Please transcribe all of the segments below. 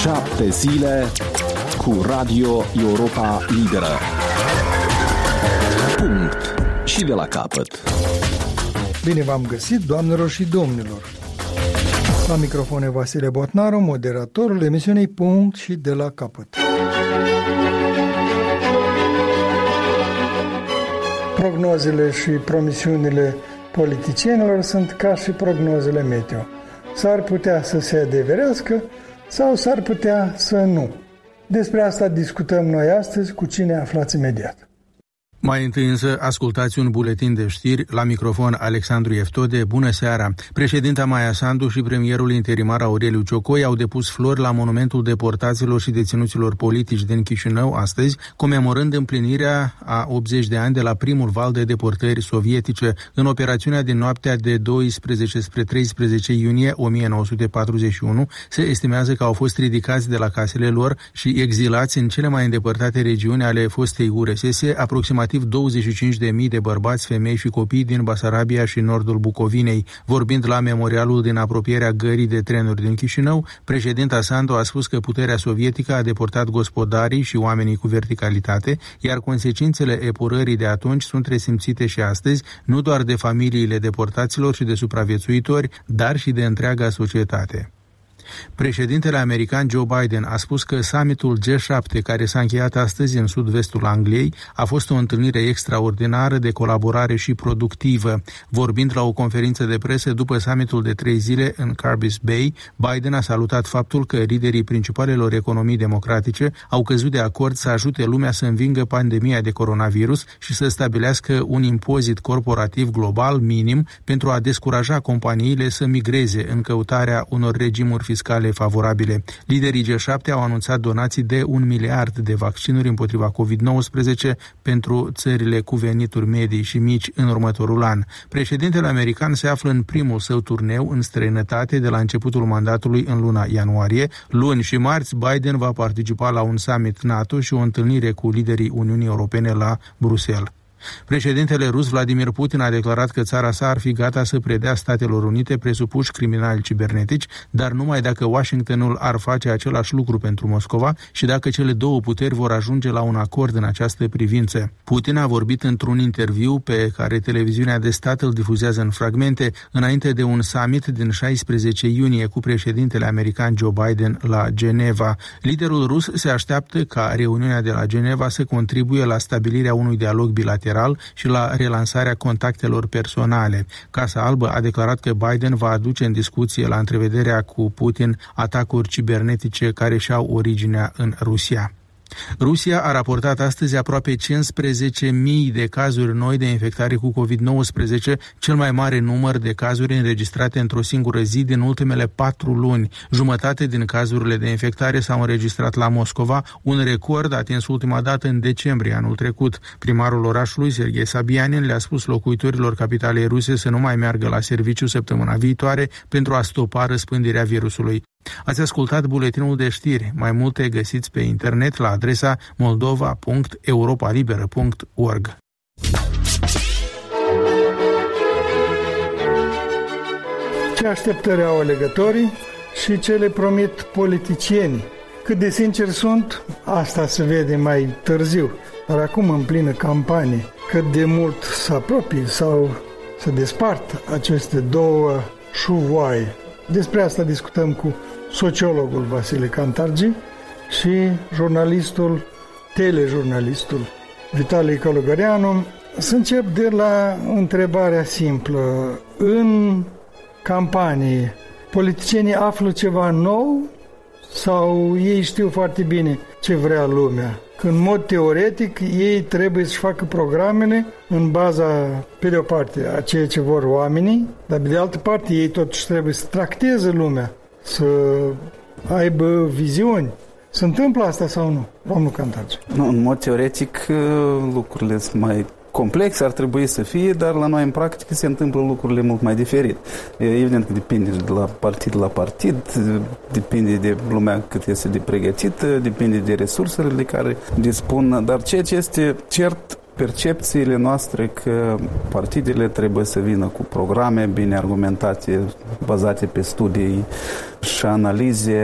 7 zile cu Radio Europa Liberă. Punct. Și de la capăt. Bine v-am găsit, doamnelor și domnilor. La microfon Vasile Botnaru, moderatorul emisiunii Punct și de la capăt. Prognozele și promisiunile politicienilor sunt ca și prognozele meteo. S-ar putea să se adeverească sau s-ar putea să nu. Despre asta discutăm noi astăzi, cu cine aflați imediat. Mai întâi însă ascultați un buletin de știri, la microfon Alexandru Eftode. Bună seara! Președinta Maia Sandu și premierul interimar Aureliu Ciocoi au depus flori la monumentul deportaților și deținuților politici din Chișinău astăzi, comemorând împlinirea a 80 de ani de la primul val de deportări sovietice în operațiunea din noaptea de 12 spre 13 iunie 1941. Se estimează că au fost ridicați de la casele lor și exilați în cele mai îndepărtate regiuni ale fostei URSS, aproximativ 25.000 de bărbați, femei și copii din Basarabia și nordul Bucovinei. Vorbind la memorialul din apropierea gării de trenuri din Chișinău, președinta Sandu a spus că puterea sovietică a deportat gospodarii și oamenii cu verticalitate, iar consecințele epurării de atunci sunt resimțite și astăzi, nu doar de familiile deportaților și de supraviețuitori, dar și de întreaga societate. Președintele american Joe Biden a spus că summitul G7, care s-a încheiat astăzi în sud-vestul Angliei, a fost o întâlnire extraordinară de colaborare și productivă. Vorbind la o conferință de presă după summitul de 3 zile în Carbis Bay, Biden a salutat faptul că liderii principalelor economii democratice au căzut de acord să ajute lumea să învingă pandemia de coronavirus și să stabilească un impozit corporativ global minim pentru a descuraja companiile să migreze în căutarea unor regimuri fiscale favorabile. Liderii G7 au anunțat donații de 1 miliard de vaccinuri împotriva COVID-19 pentru țările cu venituri medii și mici în următorul an. Președintele american se află în primul său turneu în străinătate de la începutul mandatului în luna ianuarie. Luni și marți, Biden va participa la un summit NATO și o întâlnire cu liderii Uniunii Europene la Bruxelles. Președintele rus Vladimir Putin a declarat că țara sa ar fi gata să predea Statelor Unite presupuși criminali cibernetici, dar numai dacă Washingtonul ar face același lucru pentru Moscova și dacă cele două puteri vor ajunge la un acord în această privință. Putin a vorbit într-un interviu pe care televiziunea de stat îl difuzează în fragmente înainte de un summit din 16 iunie cu președintele american Joe Biden la Geneva. Liderul rus se așteaptă ca reuniunea de la Geneva să contribuie la stabilirea unui dialog bilateral și la relansarea contactelor personale. Casa Albă a declarat că Biden va aduce în discuție la întrevederea cu Putin atacuri cibernetice care și-au originea în Rusia. Rusia a raportat astăzi aproape 15.000 de cazuri noi de infectare cu COVID-19, cel mai mare număr de cazuri înregistrate într-o singură zi din ultimele 4 luni. Jumătate din cazurile de infectare s-au înregistrat la Moscova, un record atins ultima dată în decembrie anul trecut. Primarul orașului, Serghei Sabianin, le-a spus locuitorilor capitalei ruse să nu mai meargă la serviciu săptămâna viitoare pentru a stopa răspândirea virusului. Ați ascultat buletinul de știri. Mai multe găsiți pe internet la adresa moldova.europalibera.org. Ce așteptări au alegătorii și ce le promit politicienii? Cât de sinceri sunt, asta se vede mai târziu. Dar acum, în plină campanie, cât de mult se apropie sau se despart aceste două șuvoaie. Despre asta discutăm cu sociologul Vasile Cantargi și telejurnalistul Vitalie Călugăreanu. Să încep de la întrebarea simplă. În campanie, politicienii află ceva nou sau ei știu foarte bine ce vrea lumea? Că în mod teoretic ei trebuie să-și facă programele în baza, pe de o parte, a ceea ce vor oamenii, dar pe de altă parte ei totuși trebuie să tracteze lumea, să aibă viziuni. Se întâmplă asta sau nu, domnul Cantargi? Nu, în mod teoretic lucrurile sunt mai complexe, ar trebui să fie, dar la noi în practică se întâmplă lucrurile mult mai diferit. Evident că depinde de la partid la partid, depinde de lumea cât este de pregătită, depinde de resursele de care dispun, dar ceea ce este cert, percepțiile noastre că partidele trebuie să vină cu programe bine argumentate, bazate pe studii și analize,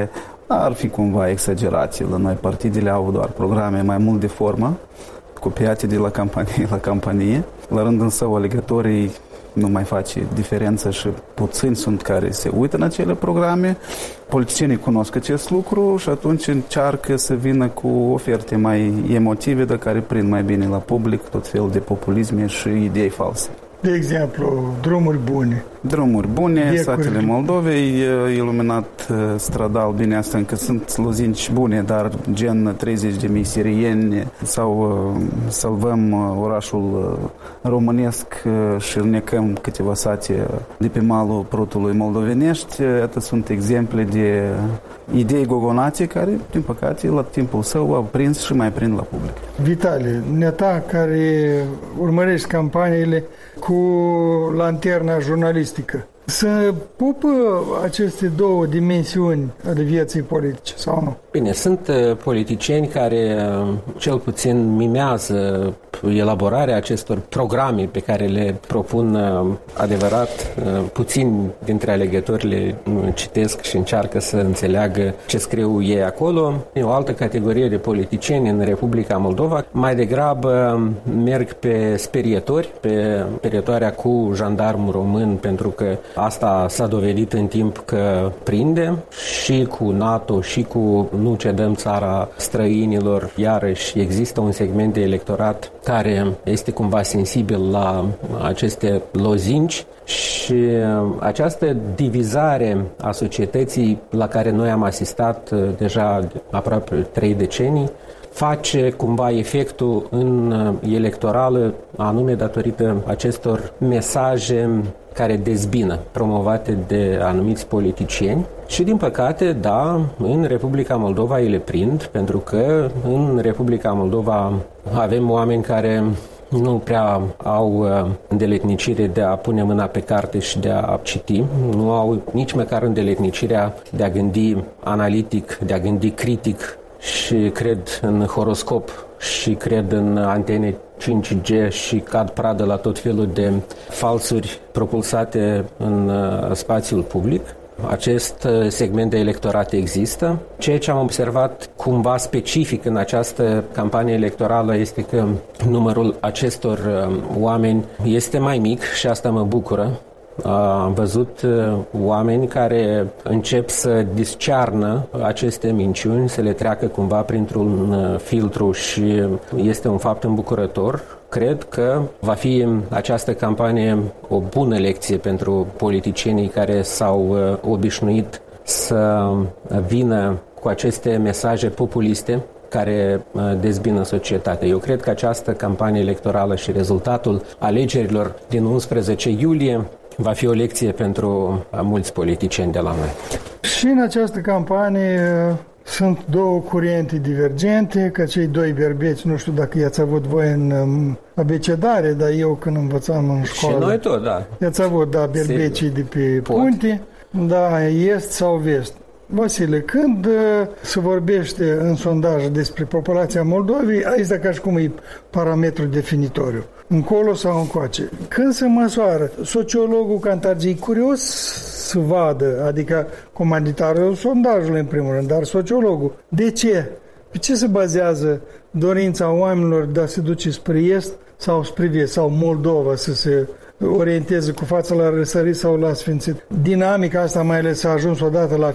ar fi cumva exagerație. La noi partidele au doar programe mai mult de formă, copiate de la campanie la campanie. La rândul său, alegătorii nu mai face diferență și puțini sunt care se uită în acele programe. Politicienii cunosc acest lucru și atunci încearcă să vină cu oferte mai emotive, de care prind mai bine la public tot felul de populisme și idei false. De exemplu, drumuri bune. Drumuri bune, satele Moldovei, iluminat stradal, bine, asta încă sunt lozinci bune, dar gen 30.000 sirieni sau salvăm orașul românesc și necăm câteva sate de pe malul prutului moldovenești. Atât sunt exemple de idei gogonate care, din păcate, la timpul său au prins și mai prind la public. Vitali, neta care urmărești campaniile cu lanterna jurnalistică, să pupă aceste două dimensiuni ale vieții politice sau nu? Bine, sunt politicieni care cel puțin mimează elaborarea acestor programe pe care le propun. Adevărat, puțini dintre alegători le citesc și încearcă să înțeleagă ce scriu ei acolo. E o altă categorie de politicieni în Republica Moldova. Mai degrabă merg pe sperietori, pe sperietoarea cu jandarmul român, pentru că asta s-a dovedit în timp că prinde, și cu NATO și cu nu cedăm țara străinilor. Iarăși există un segment de electorat care este cumva sensibil la aceste lozinci și această divizare a societății la care noi am asistat deja aproape 3 decenii face cumva efectul în electorală, anume datorită acestor mesaje care dezbină, promovate de anumiți politicieni. Și din păcate, da, în Republica Moldova ele prind, pentru că în Republica Moldova avem oameni care nu prea au îndeletnicire de a pune mâna pe carte și de a citi, nu au nici măcar îndeletnicirea de a gândi analitic, de a gândi critic și cred în horoscop și cred în antene 5G și cad pradă la tot felul de falsuri propulsate în spațiul public. Acest segment de electorat există. Ceea ce am observat cumva specific în această campanie electorală este că numărul acestor oameni este mai mic și asta mă bucură. Am văzut oameni care încep să discearnă aceste minciuni, să le treacă cumva printr-un filtru și este un fapt îmbucurător. Cred că va fi această campanie o bună lecție pentru politicienii care s-au obișnuit să vină cu aceste mesaje populiste care dezbină societatea. Eu cred că această campanie electorală și rezultatul alegerilor din 11 iulie va fi o lecție pentru mulți politicieni de la noi. Și în această campanie sunt două curente divergente, că cei doi berbeți, nu știu dacă i-ați avut voi în abecedare, dar eu când învățam în școală... Și noi tot, da. I-ați avut, da, berbecii de pe punte, da, est sau vest. Vasile, când se vorbește în sondaj despre populația Moldovei, aici da ca și cum e parametru definitoriu, încolo sau încoace. Când se măsoară, sociologul Cantargiu e curios să vadă, adică comanditarul sondajului în primul rând, dar sociologul, de ce? Pe ce se bazează dorința oamenilor de a se duce spre est sau spre vest, sau Moldova să se orienteze cu fața la răsărit sau la sfințit. Dinamica asta mai ales a ajuns odată la 50-50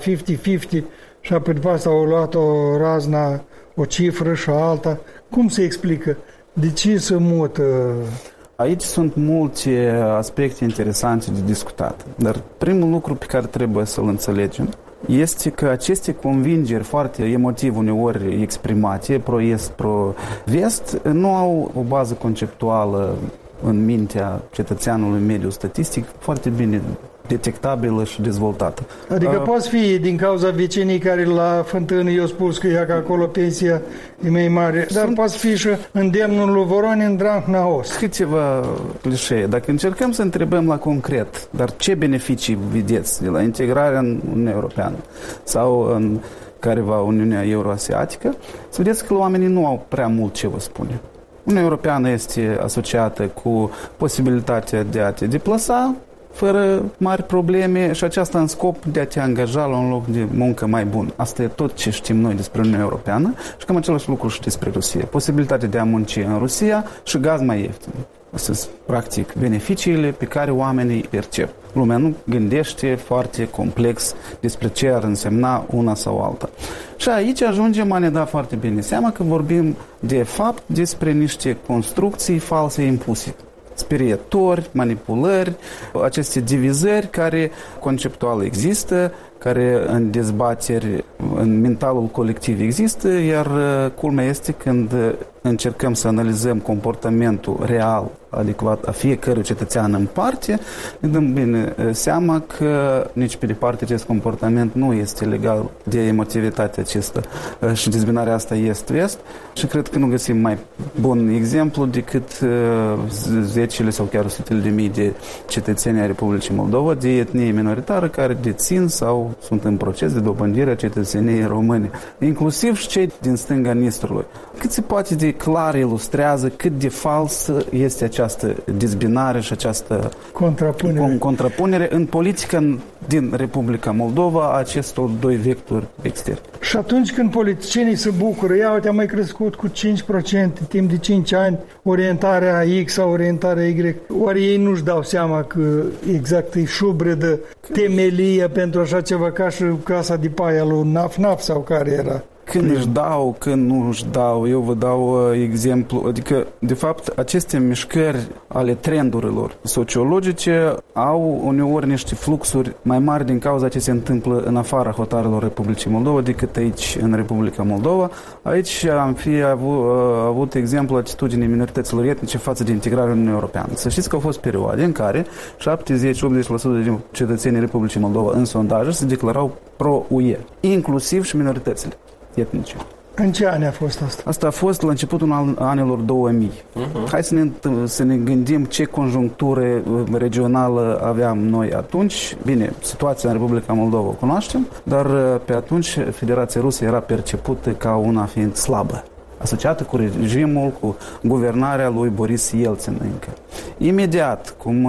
și apoi după asta au luat o razna, o cifră și alta. Cum se explică? De ce se mută? Aici sunt multe aspecte interesante de discutat, dar primul lucru pe care trebuie să-l înțelegem este că aceste convingeri foarte emotiv uneori exprimate, pro-est, pro-vest, nu au o bază conceptuală în mintea cetățeanului mediu statistic foarte bine detectabilă și dezvoltată. Adică poate fi din cauza vecinii care la fântână i-au spus că ia că acolo pensia e mai mare, dar poate fi și îndemnul lui Voronin Dranc Naos. Câteva clișee. Dacă încercăm să întrebăm la concret, dar ce beneficii vedeți de la integrarea în Uniunea Europeană sau în careva Uniunea Euroasiatică, să vedeți că oamenii nu au prea mult ce vă spune. Uniunea Europeană este asociată cu posibilitatea de a te deplasa fără mari probleme și aceasta în scop de a te angaja la un loc de muncă mai bun. Asta e tot ce știm noi despre Uniunea Europeană și cam același lucru și despre Rusia. Posibilitatea de a munci în Rusia și gaz mai ieftin. Astea sunt, practic, beneficiile pe care oamenii îi percep. Lumea nu gândește foarte complex despre ce ar însemna una sau alta. Și aici ajungem a ne da foarte bine seama că vorbim de fapt despre niște construcții false impuse. Sperietori, manipulări, aceste divizări care conceptual există, care în dezbateri, în mentalul colectiv există, iar culmea este când încercăm să analizăm comportamentul real, adecvat a fiecărui cetățean în parte, ne dăm bine seama că nici pe departe acest comportament nu este legal de emotivitatea acesta și dezbinarea asta est-vest și cred că nu găsim mai bun exemplu decât zecile sau chiar sutele de mii de cetățeni ai Republicii Moldova de etnie minoritară care dețin sau sunt în proces de dobândire a cetățeniei române, inclusiv și cei din stânga Nistrului. Cât se poate de clar ilustrează cât de falsă este această dezbinare și această contrapunere în politica din Republica Moldova a acestor doi vectori externi. Și atunci când politicienii se bucură, ia uite, a mai crescut cu 5% timp de 5 ani orientarea X sau orientarea Y, oare ei nu-și dau seama că exact îi șubredă temelia pentru așa ceva ca și casa de paia lui Naf-Naf sau care era? Când își dau, când nu își dau, eu vă dau exemplu, adică, de fapt, aceste mișcări ale trendurilor sociologice au uneori niște fluxuri mai mari din cauza ce se întâmplă în afara hotarelor Republicii Moldova decât aici, în Republica Moldova. Aici am fi avut exemplu atitudinii minorităților etnice față de integrarea în Uniunea Europeană. Să știți că au fost perioade în care 70-80% din cetățenii Republicii Moldova în sondaje se declarau pro-UE, inclusiv și minoritățile etnice. În ce ani a fost asta? Asta a fost la începutul anilor 2000. Hai să ne gândim ce conjunctură regională aveam noi atunci. Bine, situația în Republica Moldova o cunoaștem, dar pe atunci Federația Rusă era percepută ca una fiind slabă, asociată cu regimul, cu guvernarea lui Boris Yeltsin încă. Imediat, cum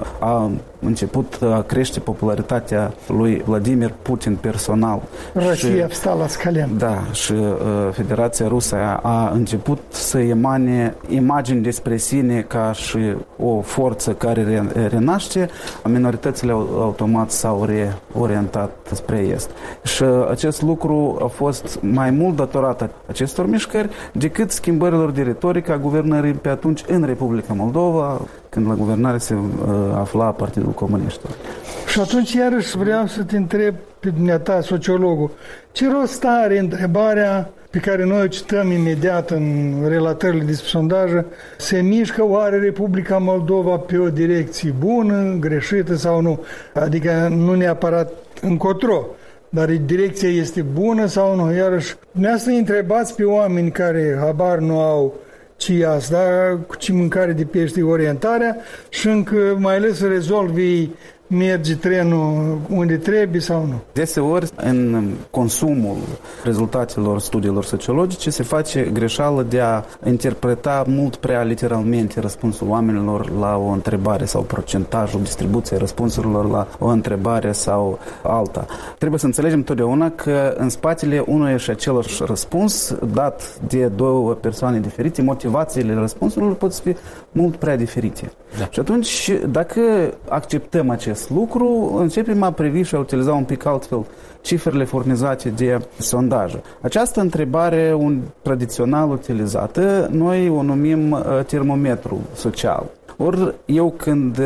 a început a crește popularitatea lui Vladimir Putin personal. Rusia a stat la scalem. Da, și Federația Rusă a început să emane imagini despre sine ca și o forță care renaște, minoritățile automat s-au reorientat spre est. Și acest lucru a fost mai mult datorat acestor mișcări decât schimbărilor de retorică a guvernării pe atunci în Republica Moldova, când la guvernare se afla Partidul Comuniștilor. Și atunci iarăși vreau să te întreb pe dumneata, sociologul, ce rost are întrebarea pe care noi o cităm imediat în relatările despre sondaje, se mișcă oare Republica Moldova pe o direcție bună, greșită sau nu? Adică nu neapărat încotro, dar direcția este bună sau nu? Iarăși, dumneavoastră întrebați pe oameni care habar nu au ci asta, cu ce mâncare de pește orientarea și încă mai ales să rezolvi merge trenul unde trebuie sau nu? Deseori, în consumul rezultatelor studiilor sociologice se face greșeală de a interpreta mult prea literalmente răspunsul oamenilor la o întrebare sau procentajul distribuției răspunsurilor la o întrebare sau alta. Trebuie să înțelegem totdeauna că în spatele unui și același răspuns, dat de două persoane diferite, motivațiile răspunsurilor pot fi mult prea diferite. Da. Și atunci, dacă acceptăm acest lucru, începem a privi și a utiliza un pic altfel cifrele furnizate de sondaje. Această întrebare, tradițional utilizată, noi o numim termometru social. Ori eu când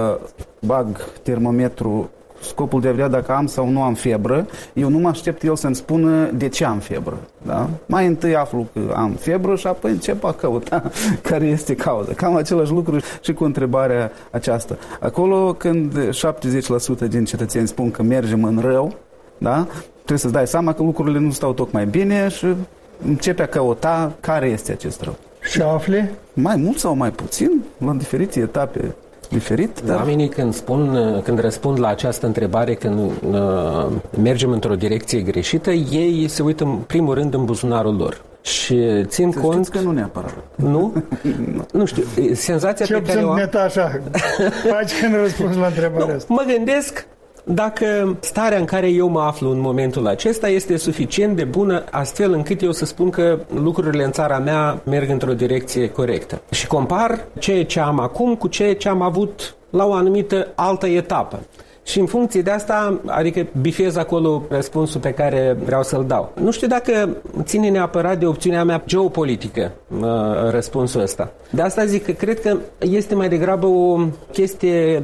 bag termometru scopul de a vedea dacă am sau nu am febră, eu nu mă aștept el să-mi spună de ce am febră. Da? Mai întâi aflu că am febră și apoi încep a căuta care este cauza. Cam același lucru și cu întrebarea aceasta. Acolo când 70% din cetățeni spun că mergem în rău, da? Trebuie să-ți dai seama că lucrurile nu stau tocmai bine și începe a căuta care este acest rău. Și afle? Mai mult sau mai puțin, la diferite etape diferit. Dar... Oamenii când răspund la această întrebare, când mergem într-o direcție greșită, ei se uită în primul rând în buzunarul lor. Și țin cont... că nu neapărat. Nu? Nu știu. Senzația pe care o am... așa. Faci când răspuns la întrebarea asta. Mă gândesc dacă starea în care eu mă aflu în momentul acesta este suficient de bună astfel încât eu să spun că lucrurile în țara mea merg într-o direcție corectă. Și compar ceea ce am acum cu ceea ce am avut la o anumită altă etapă. Și în funcție de asta, adică bifez acolo răspunsul pe care vreau să-l dau. Nu știu dacă ține neapărat de opțiunea mea geopolitică răspunsul ăsta. De asta zic că cred că este mai degrabă o chestie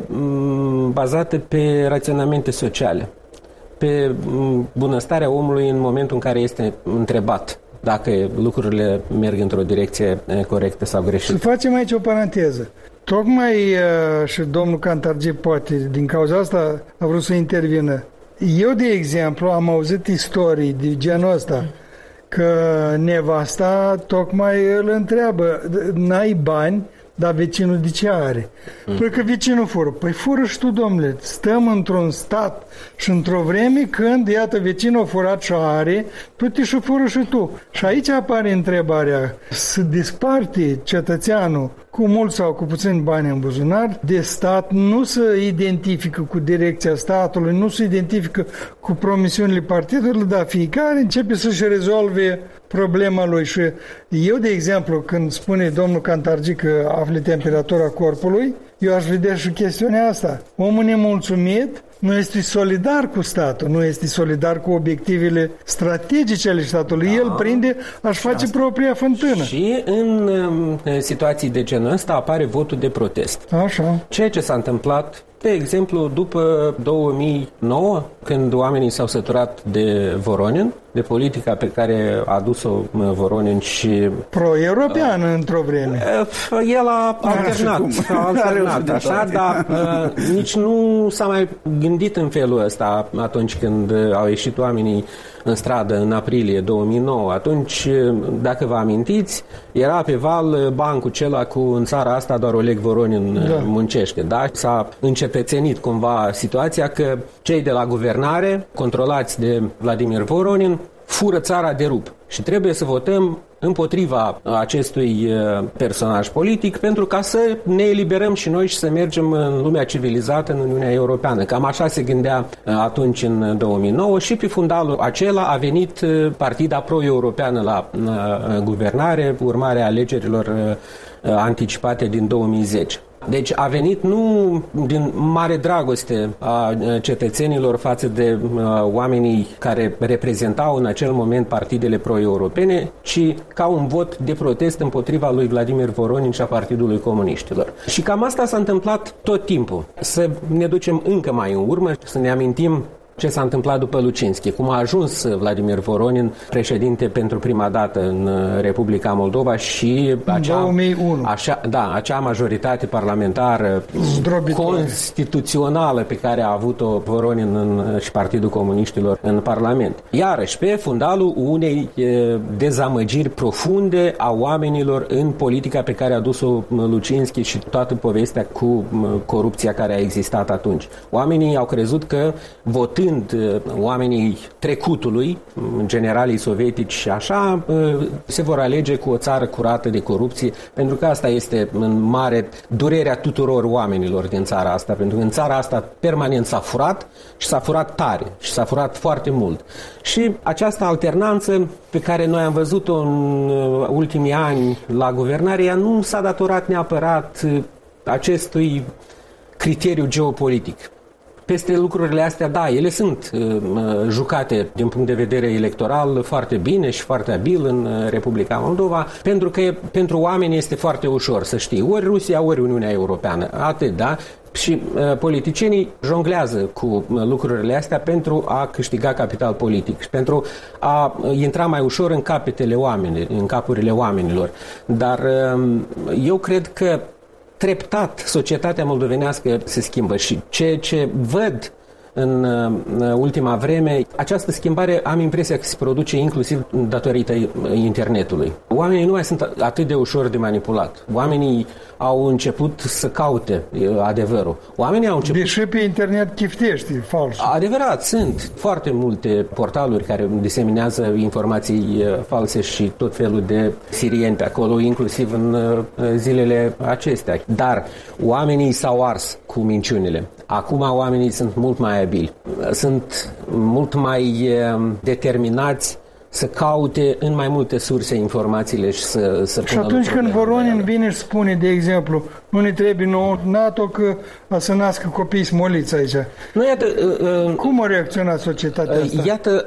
bazată pe raționamente sociale, pe bunăstarea omului în momentul în care este întrebat dacă lucrurile merg într-o direcție corectă sau greșită. Să facem aici o paranteză. Tocmai și domnul Cantargic poate, din cauza asta a vrut să intervină. Eu, de exemplu, am auzit istorii de genul ăsta, că nevasta tocmai îl întreabă, n-ai bani, dar vecinul de ce are? Păi că vecinul fură. Păi fură și tu, domnule. Stăm într-un stat și într-o vreme când, iată, vecinul a furat și are, tu și fură și tu. Și aici apare întrebarea, să disparte cetățeanul cu mult sau cu puțin bani în buzunar de stat, nu se identifică cu direcția statului, nu se identifică cu promisiunile partidelor, dar fiecare începe să-și rezolve problema lui. Și eu, de exemplu, când spune domnul Cantargic că afli temperatura corpului, eu aș vedea și chestiunea asta. Omul nemulțumit nu este solidar cu statul, nu este solidar cu obiectivele strategice ale statului. El prinde, aș face propria fântână. Și în situații de genul ăsta apare votul de protest. Așa. Ceea ce s-a întâmplat, de exemplu, după 2009, când oamenii s-au săturat de Voronin, de politica pe care a dus-o Voronin și... Pro-europeană într-o vreme. El a alternat așa, dar nici nu s-a mai gândit în felul ăsta atunci când au ieșit oamenii în stradă în aprilie 2009. Atunci, dacă vă amintiți, era pe val bancul acela cu în țara asta doar Oleg Voronin muncește. Da? S-a încetățenit cumva situația că cei de la guvernare, controlați de Vladimir Voronin, fură țara de rup. Și trebuie să votăm împotriva acestui personaj politic pentru ca să ne eliberăm și noi și să mergem în lumea civilizată, în Uniunea Europeană. Cam așa se gândea atunci în 2009 și pe fundalul acela a venit partida pro-europeană la guvernare, urmarea alegerilor anticipate din 2010. Deci a venit nu din mare dragoste a cetățenilor față de oamenii care reprezentau în acel moment partidele pro-europene, ci ca un vot de protest împotriva lui Vladimir Voronin și a Partidului Comuniștilor. Și cam asta s-a întâmplat tot timpul. Să ne ducem încă mai în urmă, să ne amintim ce s-a întâmplat după Lucinski, cum a ajuns Vladimir Voronin președinte pentru prima dată în Republica Moldova și acea majoritate parlamentară constituțională pe care a avut-o Voronin și Partidul Comuniștilor în Parlament. Iarăși pe fundalul unei dezamăgiri profunde a oamenilor în politica pe care a dus-o Lucinski și toată povestea cu corupția care a existat atunci. Oamenii au crezut că votând oamenii trecutului, generalii sovietici și așa, se vor alege cu o țară curată de corupție, pentru că asta este în mare durerea tuturor oamenilor din țara asta, pentru că în țara asta permanent s-a furat și s-a furat tare și s-a furat foarte mult. Și această alternanță pe care noi am văzut-o în ultimii ani la guvernare, ea nu s-a datorat neapărat acestui criteriu geopolitic. Peste lucrurile astea, da, ele sunt jucate din punct de vedere electoral foarte bine și foarte abil în Republica Moldova, pentru că pentru oameni este foarte ușor să știi ori Rusia, ori Uniunea Europeană. Atât, da? Și politicienii jonglează cu lucrurile astea pentru a câștiga capital politic și pentru a intra mai ușor în în capurile oamenilor. Dar eu cred că treptat societatea moldovenească se schimbă și ceea ce văd în ultima vreme. Această schimbare am impresia că se produce inclusiv datorită internetului. Oamenii nu mai sunt atât de ușor de manipulat. Oamenii au început să caute adevărul. Oamenii au început... Deși pe internet chiftești fals. Adevărat, sunt foarte multe portaluri care diseminează informații false și tot felul de sirieni pe acolo, inclusiv în zilele acestea. Dar oamenii s-au ars cu minciunile. Acum oamenii sunt mult mai abili. Sunt mult mai determinați să caute în mai multe surse informațiile și să pună. Și atunci când Voronin vine și spune, de exemplu, nu ne trebuie nouă NATO că a să nască copii smoliți aici. Nu, iată, cum a reacționat societatea asta? Iată,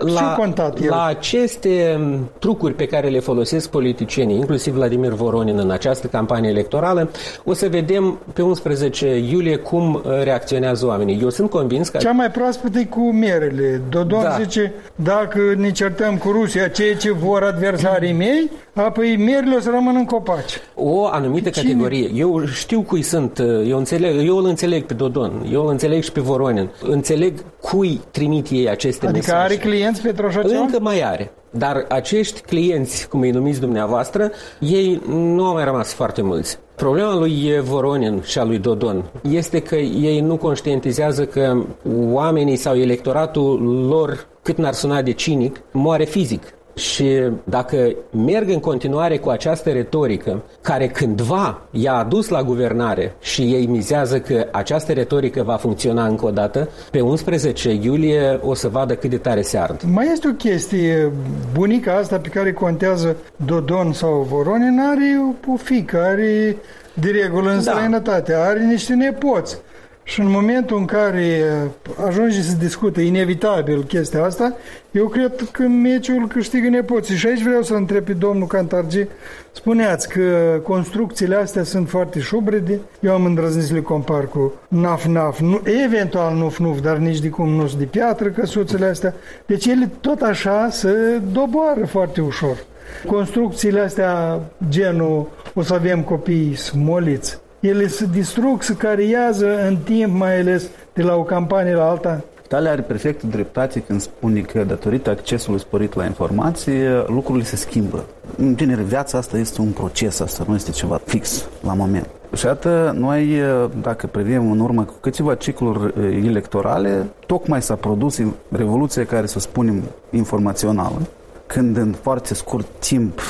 la aceste trucuri pe care le folosesc politicienii, inclusiv Vladimir Voronin în această campanie electorală, o să vedem pe 11 iulie cum reacționează oamenii. Eu sunt convins că... Cea mai proaspătă e cu merele. Dodon zice, dacă ne certăm cu Rusia, ceea ce vor adversarii mei, apoi merele o să rămână în copaci. O anumită categorie. Eu știu cui sunt, eu îl înțeleg pe Dodon, eu îl înțeleg și pe Voronin. Înțeleg cui trimit ei aceste mesaje. Adică are clienți pentru așa ceva? Încă mai are. Dar acești clienți, cum îi numiți dumneavoastră, ei nu au mai rămas foarte mulți. Problema lui Voronin și a lui Dodon este că ei nu conștientizează că oamenii sau electoratul lor, cât n-ar suna de cinic, moare fizic. Și dacă merg în continuare cu această retorică, care cândva i-a adus la guvernare și ei mizează că această retorică va funcționa încă o dată, pe 11 iulie o să vadă cât de tare se ard. Mai este o chestie, bunica asta pe care contează Dodon sau Voronin are o fiică, are de regulă în străinătate, are niște nepoți. Și în momentul în care ajunge să discute inevitabil chestia asta, eu cred că meciul câștigă nepoții. Și aici vreau să întreb pe domnul Cantargi. Spuneați că construcțiile astea sunt foarte șubrede. Eu am îndrăznit să le compar cu naf-naf, eventual nuf-nuf, dar nici de cum nu sunt de piatră căsuțele astea. Deci ele tot așa se doboară foarte ușor. Construcțiile astea, genul, o să avem copii smoliți, ele se distrug, se cariază în timp, mai ales de la o campanie la alta. Talia are perfectă dreptate când spune că datorită accesului sporit la informație, lucrurile se schimbă. În genere, viața asta este un proces, asta nu este ceva fix la moment. Și atât, noi, dacă privim în urmă cu câteva cicluri electorale, tocmai s-a produs revoluția care, să spunem, informațională, când în foarte scurt timp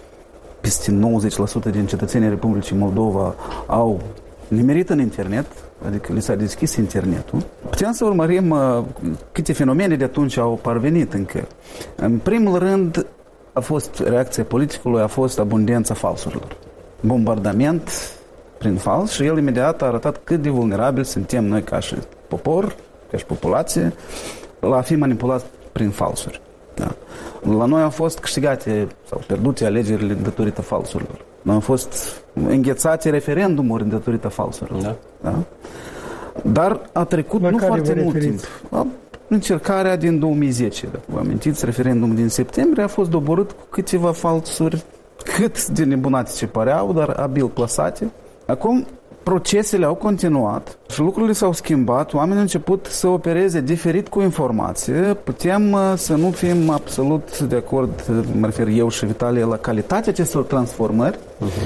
peste 90% din cetățenii Republicii Moldova au nimerit în internet, adică li s-a deschis internetul. Putem să urmărim câte fenomene de atunci au parvenit încă. În primul rând, reacția politicului a fost abundența falsurilor. Bombardament prin fals și el imediat a arătat cât de vulnerabili suntem noi ca și popor, ca și populație, la a fi manipulați prin falsuri. Da. La noi au fost câștigate sau pierdute alegerile datorită falsurilor. Noi au fost înghețate referendumuri datorită falsurilor. Da. Da? Dar a trecut nu foarte mult timp. Încercarea din 2010, dacă vă amintiți, referendumul din septembrie a fost doborât cu câteva falsuri cât de nebunate ce păreau, dar abil plasate. Acum procesele au continuat și lucrurile s-au schimbat, oamenii au început să opereze diferit cu informație. Putem să nu fim absolut de acord, mă refer eu și Vitalie, la calitatea acestor transformări.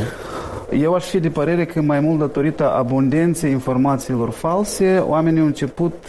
Eu aș fi de părere că mai mult datorită abundenței informațiilor false, oamenii au început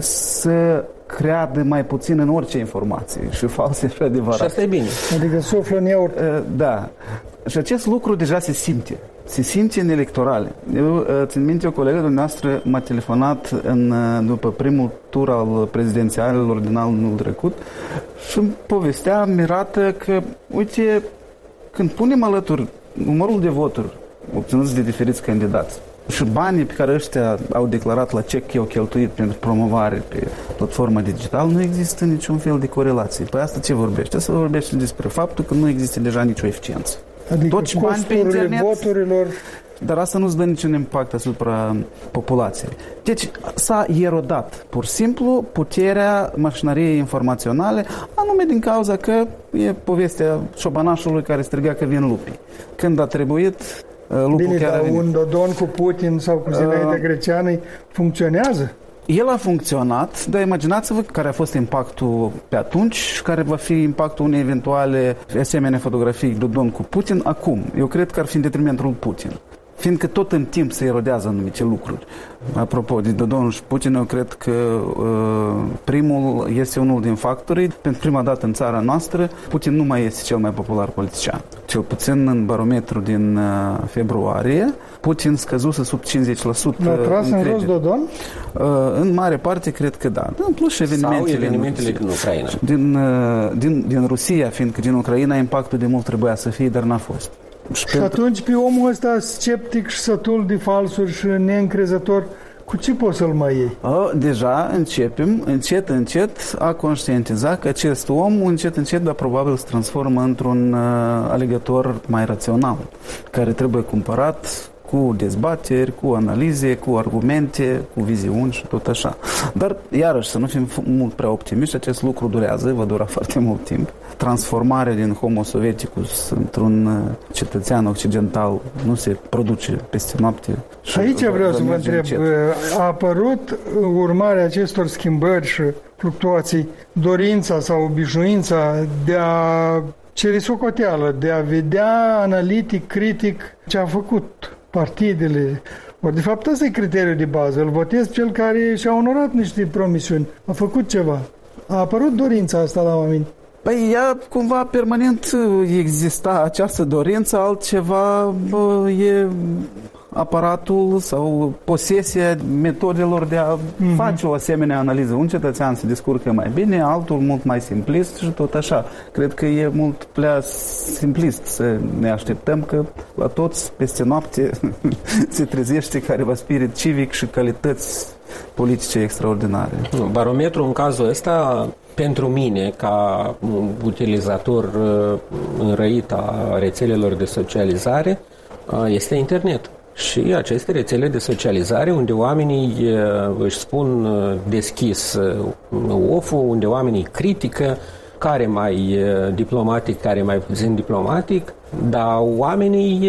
să creadă mai puțin în orice informație și false și adevărat. Și asta e bine. Adică suflă în eur. Da. Și acest lucru deja se simte. Se simte în electorale. Eu țin minte, o colegă dumneavoastră m-a telefonat după primul tur al prezidențialelor din anul trecut și îmi povestea mirată că, uite, când punem alături numărul de voturi obținuți de diferiți candidați și banii pe care ăștia au declarat la ce i-au cheltuit pentru promovare pe platforma digitală, nu există niciun fel de corelație. Păi asta ce vorbește? Asta vorbește despre faptul că nu există deja nicio eficiență. Adică toți bani pe internet, voturilor. Dar asta nu-ți dă niciun impact asupra populației. Deci s-a erodat pur și simplu puterea mașinăriei informaționale, anume din cauza că e povestea șobanașului care striga că vin lupii. Când a trebuit, lupul chiar a venit. Un Dodon cu Putin sau cu Zinaida Greceană funcționează? El a funcționat, dar imaginați-vă care a fost impactul pe atunci și care va fi impactul unei eventuale asemenea fotografii Dodon cu Putin acum. Eu cred că ar fi în detrimentul lui Putin. Fiindcă tot în timp se erodează anumite lucruri. Apropo de Dodon și Putin, eu cred că primul este unul din factorii. Pentru prima dată în țara noastră, Putin nu mai este cel mai popular politician. Cel puțin în barometru din februarie, Putin scăzuse sub 50%. L-a tras în jos Dodon? În mare parte, cred că da. Plus și evenimentele din Ucraina. Din Rusia, fiindcă din Ucraina impactul de mult trebuia să fie, dar n-a fost. Și atunci pe omul ăsta sceptic și sătul de falsuri și neîncrezător, cu ce poți să-l mai iei? Deja începem, încet, a conștientiza că acest om, încet, dar probabil se transformă într-un alegător mai rațional, care trebuie cumpărat cu dezbateri, cu analize, cu argumente, cu viziuni și tot așa. Dar, iarăși, să nu fim mult prea optimiști, acest lucru durează, va dura foarte mult timp. Transformarea din Homo Sovieticus într-un cetățean occidental nu se produce peste noapte. Și aici vreau să vă întreb, a apărut urmarea acestor schimbări și fluctuații dorința sau obișnuința de a cere socoteală, de a vedea analitic, critic ce a făcut partidele. Ori de fapt ăsta e criteriul de bază. Îl votez cel care și-a onorat niște promisiuni. A făcut ceva. A apărut dorința asta la oameni. Păi ea cumva permanent exista această dorință, altceva e aparatul sau posesia metodelor de a face o asemenea analiză. Un cetățean se descurcă mai bine, altul mult mai simplist și tot așa. Cred că e mult prea simplist să ne așteptăm că la toți peste noapte se trezește careva spirit civic și calități politice extraordinare. Barometrul în cazul ăsta, pentru mine, ca utilizator înrăit a rețelelor de socializare, este internet. Și aceste rețele de socializare unde oamenii își spun deschis oful, unde oamenii critică, care mai diplomatic, care mai puțin diplomatic, dar oamenii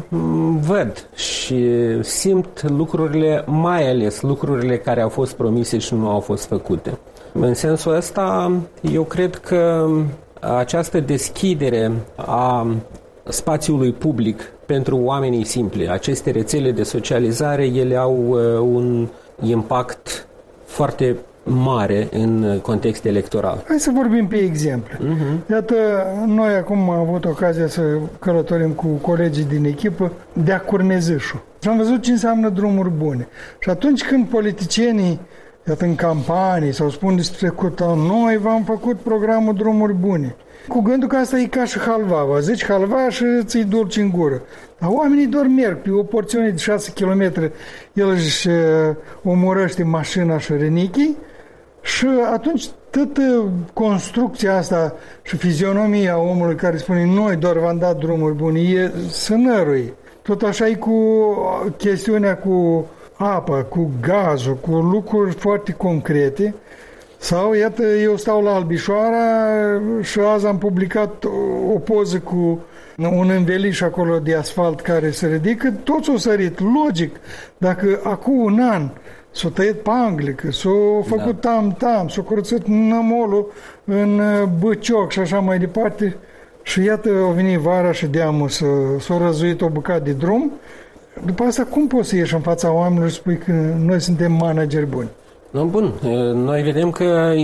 văd și simt lucrurile, mai ales lucrurile care au fost promise și nu au fost făcute. În sensul ăsta, eu cred că această deschidere a spațiului public pentru oamenii simpli, aceste rețele de socializare, ele au un impact foarte mare în context electoral. Hai să vorbim pe exemple. Iată, noi acum am avut ocazia să călătorim cu colegii din echipă de-a Curnezișul. Și am văzut ce înseamnă drumuri bune. Și atunci când politicienii, iată, în campanii sau spun despre trecut, noi v-am făcut programul drumuri bune, cu gândul că asta e ca și halva. Vă zici halva și ți-i dulci în gură. Dar oamenii doar merg pe o porțiune de 6 km, el își omorăște mașina și renichii și atunci tot construcția asta și fizionomia omului care spune noi doar v-am dat drumuri bune e să nărui. Tot așa e cu chestiunea cu apa, cu gazul, cu lucruri foarte concrete. Sau, iată, eu stau la Albișoara și azi am publicat o poză cu un înveliș acolo de asfalt care se ridică, toți au sărit, logic. Dacă acum un an s-a tăiat panglică, s-a făcut tam-tam, s-a curățat nămolul în Băcioc și așa mai departe, și iată, a venit vara și deamul s-a răzuit o bucată de drum, după asta cum poți să ieși în fața oamenilor și spui că noi suntem manageri buni? No, bun, noi vedem că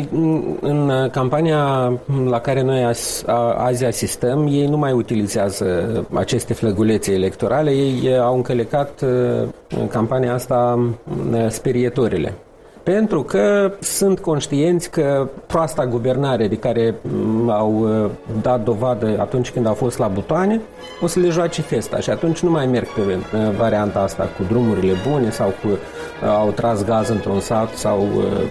în campania la care noi azi asistăm, ei nu mai utilizează aceste flăgulețe electorale, ei au încălecat în campania asta sperietorile. Pentru că sunt conștienți că proasta guvernare de care au dat dovadă atunci când au fost la butoane, o să le joace festa și atunci nu mai merg pe varianta asta cu drumurile bune sau cu au tras gaz într-un sat sau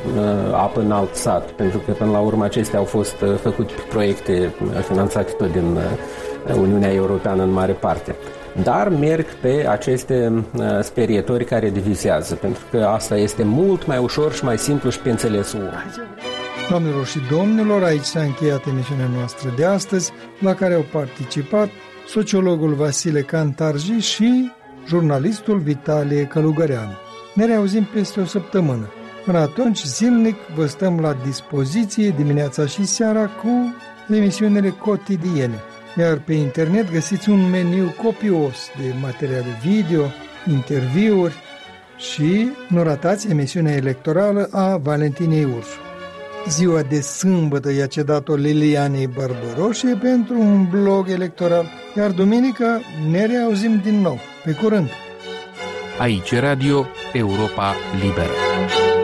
apă în alt sat, pentru că până la urmă acestea au fost făcute proiecte finanțate tot din Uniunea Europeană în mare parte. Dar merg pe aceste sperietori care divizează, pentru că asta este mult mai ușor și mai simplu și pe înțelesul omului. Doamnelor și domnilor, aici s-a încheiat emisiunea noastră de astăzi, la care au participat sociologul Vasile Cantarji și jurnalistul Vitalie Călugăreanu. Ne reauzim peste o săptămână. Până atunci, zilnic vă stăm la dispoziție dimineața și seara cu emisiunile cotidiene. Iar pe internet găsiți un meniu copios de materiale video, interviuri și nu ratați emisiunea electorală a Valentinei Ursu. Ziua de sâmbătă i-a cedat-o Lilianei Barbăroșie pentru un blog electoral, iar duminică ne reauzim din nou. Pe curând! Aici Radio Europa Liberă.